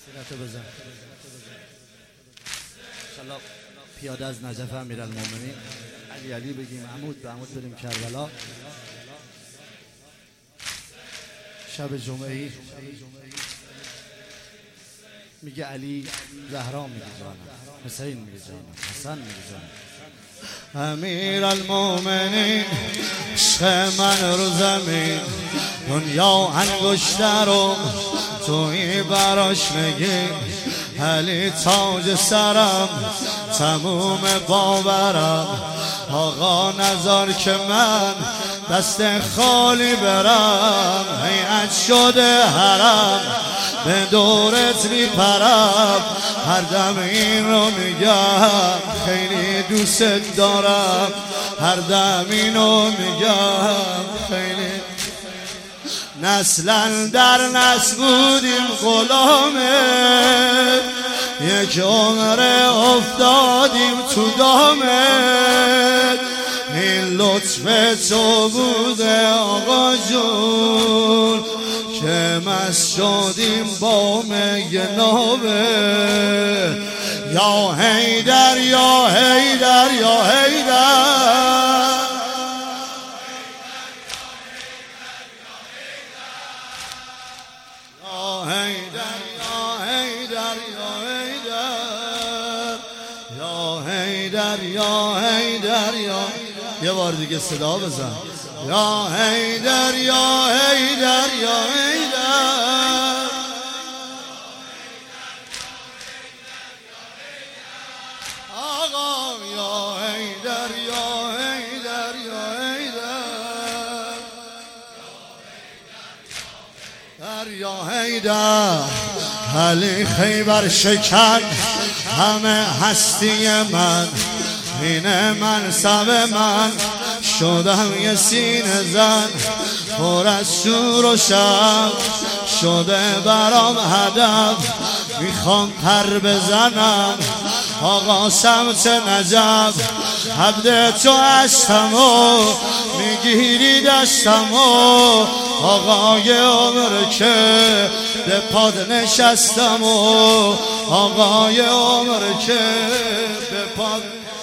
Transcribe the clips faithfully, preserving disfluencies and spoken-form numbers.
سیرتو بزن انشالله پیاده از نجف امیرالمومنین علی علی بگیم، عمود به عمود بریم کربلا. شب جمعه‌ای میگه علی، زهرا میگه جانم، حسین میگه جانم، حسن میگه جانم. امیرالمومنین عشق من رو زمین، دنیا انگشته رو توی براش میگی. علی تاج سرم، تموم باورم، آقا نذار که من دست خالی برم. هیئت شده حرم، به دورت میپرم، هر دم این رو میگم خیلی دوست دارم، هر دم اینو میگم خیلی. نسلا در نسل بودیم غلامت، یک عمر افتادیم تو دامت. این لطف تو بوده آقا جون که مست شدیم با می نابه. یا حیدر یا حیدر یا حیدر، یا حیدر یا یه بار دیگه صدا بزن. یا حیدر یا حیدر یا حیدر، آقا یا حیدر یا حیدر یا حیدر یا حیدر. علی خیبر شکن همه هستی من، اینه منصب من، شدم یه سینه زن، پر از شور و شب شده برام هدف. میخوام پر بزنم آقا سمت نجف، عبد تو هستم و میگیری دستم و آقای عمر که به پاد نشستم و آقای عمر که به پاد.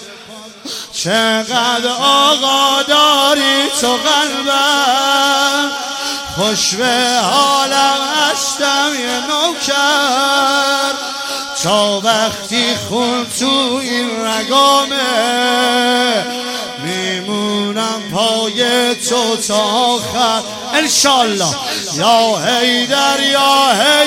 چقدر آقا داری تو قلبم، خوش به حالم هستم یه نوکر، تا وقتی خون تو این رگامه میمونم پای تو تا آخر انشالله. یا حیدر یا حیدر